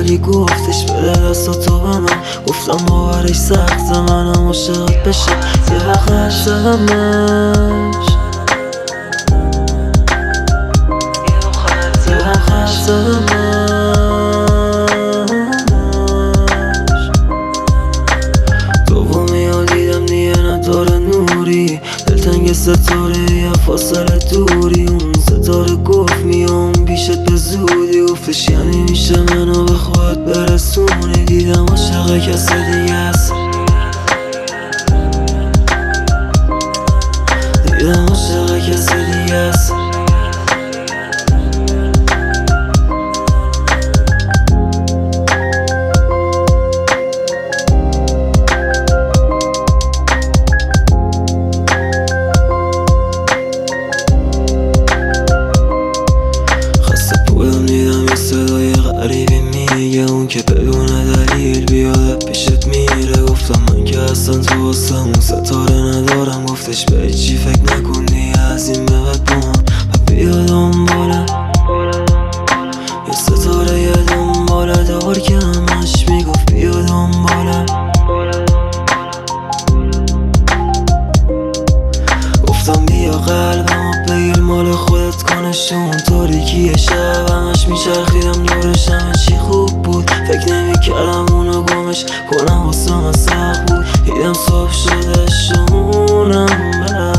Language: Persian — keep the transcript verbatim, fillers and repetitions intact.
ولی گفتش بده دست تو به من. گفتم باورش سخته منم عاشقت بشه، یه وقت زدمش یه وقت زدمش دومی ها دیدم دیگه نداره نوری، دلتنگ ستاره یه فاصله دوری. اون ستاره گفت میام پیشت به زودی، گفتش یعنی میشه منو به خودت برسونی. دیدم عاشق کسی دیگه است، دیدم عاشق کسی دیگه است. صدای غریبی میگه اون که بدون دلیل بیاد پیشت میره. گفتم من که اصلا تو واسه اون ستاره ندارم. گفتش به چی فکر نکنی از این به بعد با من و بیا دنبالم. یه ستاره یه دنباله دار که همش میگفت بیا دنبالم. گفتم بیا قلبم بگیر مال خودت کنشون. تاریکی شب همش میچرخیدم دورش، همه چی خوب بود. فکر نمیکردم اونو گمش کنم واسه من سخت بود. دیدم صبح شده شمونم